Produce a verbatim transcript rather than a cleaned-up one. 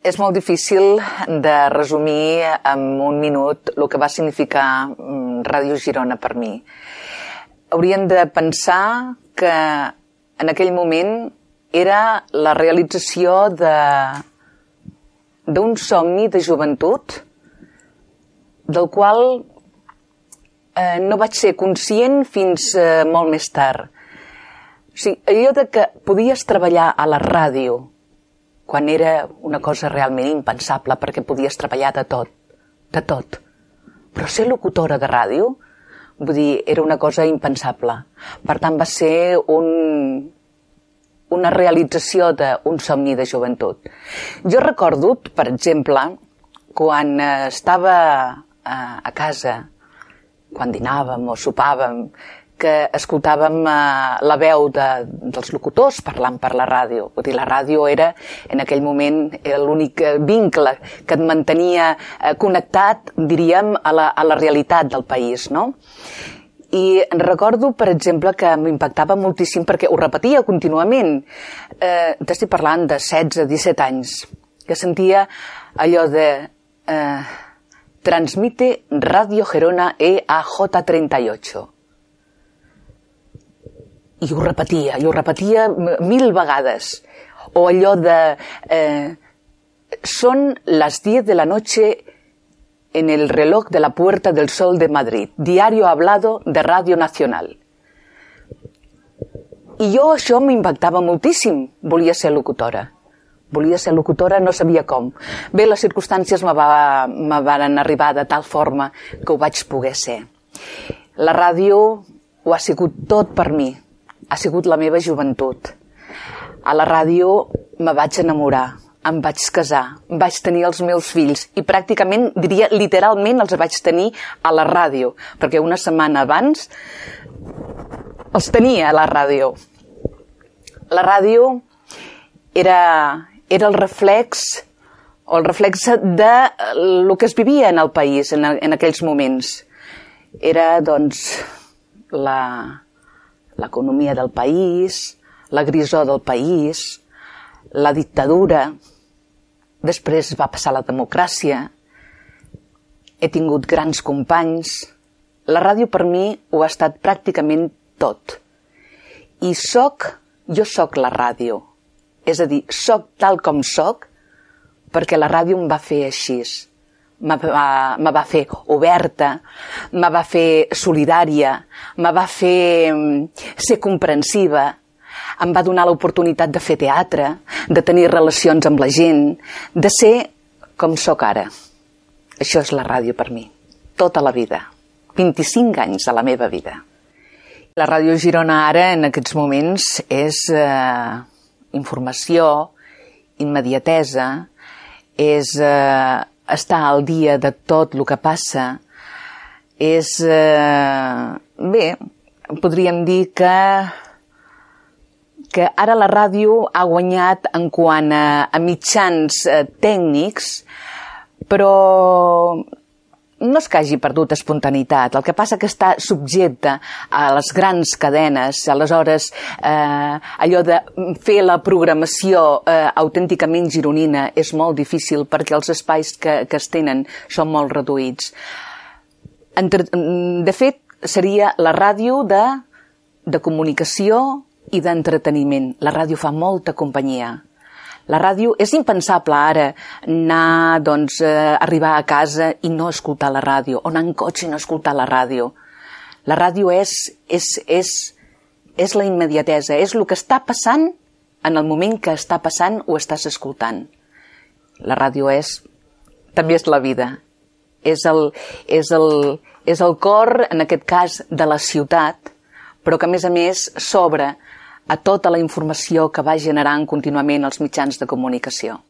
És molt difícil de resumir en un minut el que va significar Ràdio Girona per mi. Hauríem de pensar que en aquell moment era la realització de d'un somni de joventut del qual eh, no vaig ser conscient fins eh, molt més tard. O sigui, allò de que podies treballar a la ràdio quan era una cosa realment impensable, perquè podies treballar de tot, de tot. Però ser locutora de ràdio, vull dir, era una cosa impensable. Per tant, va ser un, una realització d'un somni de joventut. Jo recordo, per exemple, quan estava a casa, quan dinàvem o sopàvem, que escoltàvem la veu de, dels locutors parlant per la ràdio. Vull dir, la ràdio era, en aquell moment, l'únic vincle que et mantenia connectat, diríem, a la, a la realitat del país, no? I recordo, per exemple, que m'impactava moltíssim perquè ho repetia contínuament. Eh, T'estic parlant de setze, disset anys, que sentia allò de eh, transmite Radio Gerona E A J treinta y ocho. I ho repetia, i ho repetia mil vegades. O allò de eh, son las diez de la noche en el reloj de la Puerta del Sol de Madrid, diario hablado de Radio Nacional. I jo això m'impactava moltíssim. Volia ser locutora. Volia ser locutora, no sabia com. Bé, les circumstàncies me, va, me van arribar de tal forma que ho vaig poder ser. La ràdio ho ha sigut tot per mi. Ha sigut la meva joventut. A la ràdio me vaig enamorar, em vaig casar, vaig tenir els meus fills i pràcticament, diria, literalment els vaig tenir a la ràdio, perquè una setmana abans els tenia a la ràdio. La ràdio era, era el reflex, o el reflex de el que es vivia en el país en, en aquells moments. Era, doncs, la... l'economia del país, la grisor del país, la dictadura, després va passar la democràcia, he tingut grans companys, la ràdio per mi ho ha estat pràcticament tot. I soc, jo soc la ràdio, és a dir, soc tal com soc perquè la ràdio em va fer així. Me va, me va fer oberta, me va fer solidària, me va fer ser comprensiva, em va donar l'oportunitat de fer teatre, de tenir relacions amb la gent, de ser com sóc ara. Això és la ràdio per mi, tota la vida, vint-i-cinc anys de la meva vida. La Ràdio Girona ara, en aquests moments, és eh, informació, immediatesa, és... Eh, estar al dia de tot el que passa, és, eh, bé, podríem dir que, que ara la ràdio ha guanyat en quant a, a mitjans eh, tècnics, però no és que hagi perdut espontaneïtat, el que passa que està subjecte a les grans cadenes, aleshores eh, allò de fer la programació eh, autènticament gironina és molt difícil perquè els espais que, que es tenen són molt reduïts. Entre, de fet, seria la ràdio de, de comunicació i d'entreteniment. La ràdio fa molta companyia. La ràdio, és impensable ara anar, doncs, eh, arribar a casa i no escoltar la ràdio, o anar en cotxe i no escoltar la ràdio. La ràdio és, és, és, és la immediatesa, és el que està passant en el moment que està passant ho estàs escoltant. La ràdio és, també és la vida, és el, és el, és el cor, en aquest cas, de la ciutat, però que a més a més s'obre a tota la informació que va generant contínuament els mitjans de comunicació.